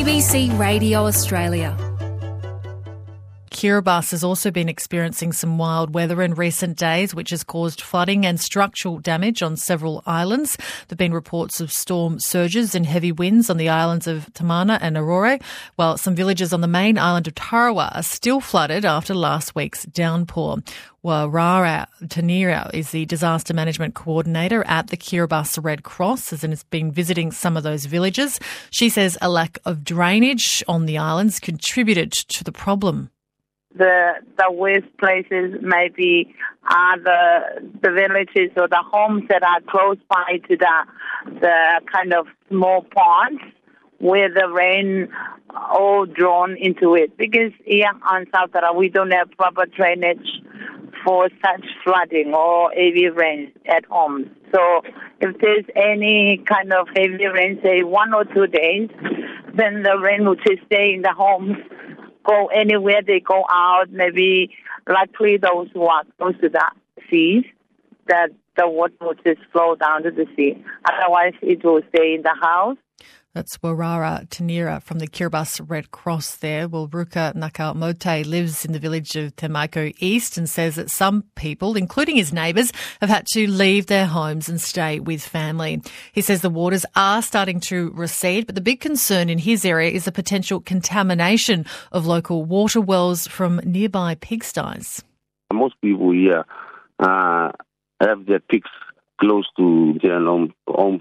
ABC Radio Australia. Kiribati has also been experiencing some wild weather in recent days, which has caused flooding and structural damage on several islands. There have been reports of storm surges and heavy winds on the islands of Tamana and Aurora, while some villages on the main island of Tarawa are still flooded after last week's downpour. Warara Tanira is the disaster management coordinator at the Kiribati Red Cross and has been visiting some of those villages. She says a lack of drainage on the islands contributed to the problem. The worst places maybe are the villages or the homes that are close by to the kind of small ponds where the rain all drawn into it. Because here on South Tarawa we don't have proper drainage for such flooding or heavy rain at home. So if there's any kind of heavy rain, say 1 or 2 days, then the rain will just stay in the homes. Go anywhere they go out, maybe likely those who are close to the seas, that the water will just flow down to the sea. Otherwise, it will stay in the house. That's Warara Tanira from the Kiribati Red Cross there. Well, Ruka Nakamote lives in the village of Temaiko East and says that some people, including his neighbours, have had to leave their homes and stay with family. He says the waters are starting to recede, but the big concern in his area is the potential contamination of local water wells from nearby pigsties. Most people here have their pigs close to their homes.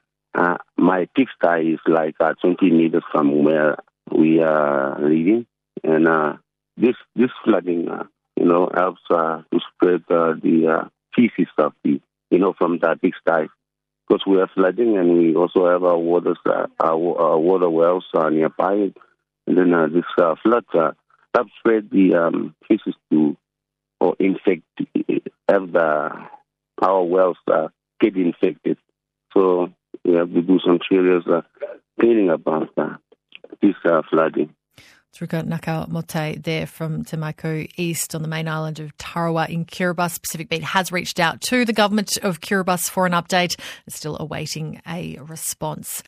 My pigsty is like 20 meters from where we are living, and this flooding, helps to spread the feces of from the pigsty, because we are flooding, and we also have our water wells nearby, and then this flood helps spread the feces to or infect, our wells get infected. So we have to do some serious cleaning about this flooding. Ruka Nakamote there from Temaiko East on the main island of Tarawa in Kiribati. Pacific Beat has reached out to the government of Kiribati for an update. It's still awaiting a response.